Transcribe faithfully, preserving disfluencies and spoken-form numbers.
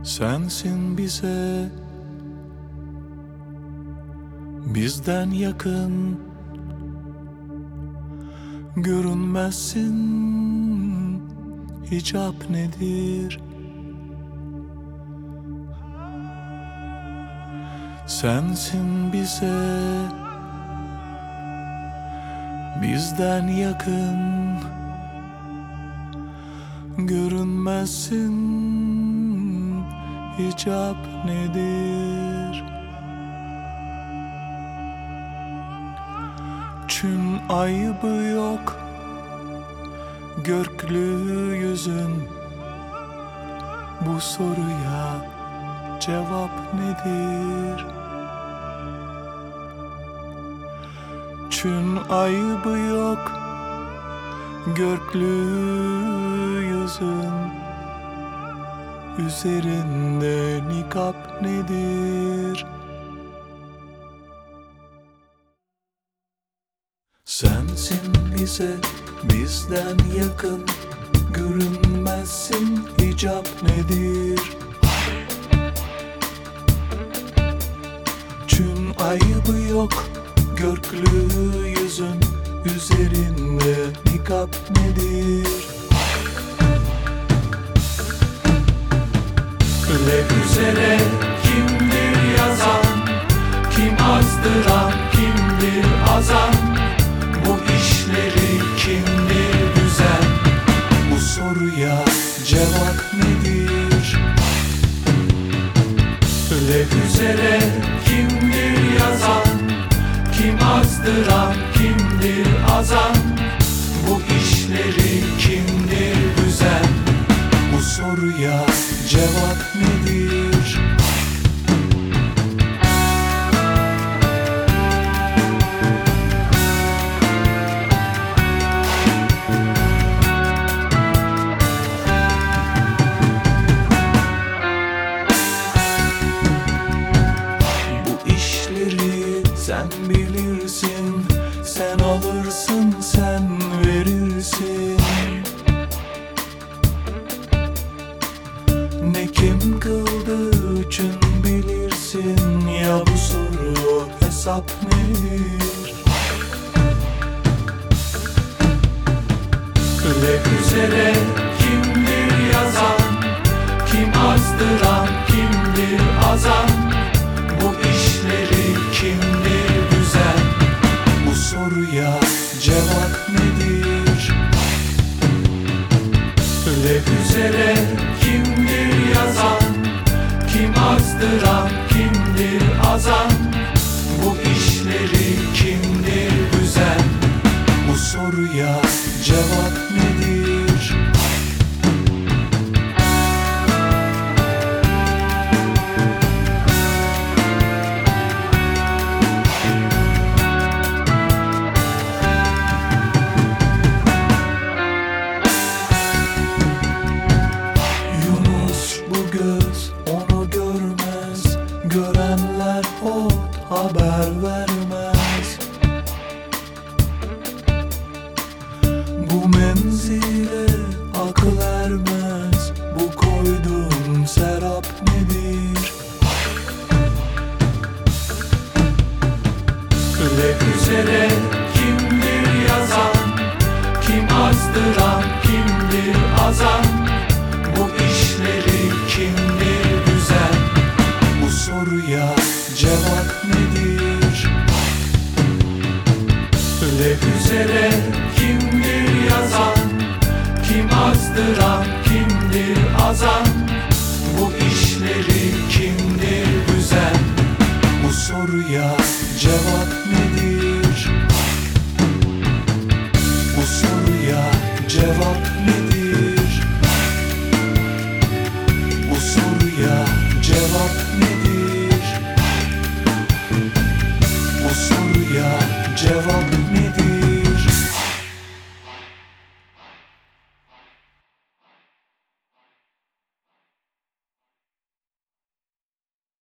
Sensin bize bizden yakın, görünmezsin. Hicap nedir? Sensin bize bizden yakın, görünmezsin. Hicap nedir? Çün ayıbı yok görklü yüzün. Bu soruya cevap nedir? Çün ayıbı yok görklü yüzün. Üzerinde nikap nedir? Sensin bize bizden yakın, görünmezsin. Hicap nedir? Çün ayıbı yok görklü yüzün. Üzerinde nikap nedir? Lev üzere kimdir yazan? Kim azdıran, kimdir azan? Bu işleri kimdir düzen? Bu soruya cevap nedir? Lev üzere kimdir yazan? Kim azdıran, kimdir azan? Bu işleri kimdir düzen? Bu soruya cevap nedir? Bu işleri sen bilirsin, sen alırsın, sen verirsin. Ne kim kıldı için bilirsin, ya bu soru hesap nedir? Lev üzere kimdir yazan? Kim azdıran, kimdir azan? Bu işleri kimdir düzen? Bu soruya cevap nedir? Lev üzere kimdir yazan? Kim azdıran, kimdir azan? Bu işleri kimdir düzen? Bu soruya cevap nedir? Yunus bu göz onu görmez, görenler ot haber vermez. Bu menzile akıl ermez, bu koyduğun serap nedir? Lev üzere kimdir yazan? Kim azdıran, kimdir azan? Bu işleri kimdir düzen? Bu soruya cevap nedir? Lev üzere kimdir yazan? Kim azdıran, kimdir azan? Bu işleri kimdir düzen? Bu soruya cevap nedir? Bu soruya cevap nedir? Bu soruya cevap nedir? Bu soruya cevap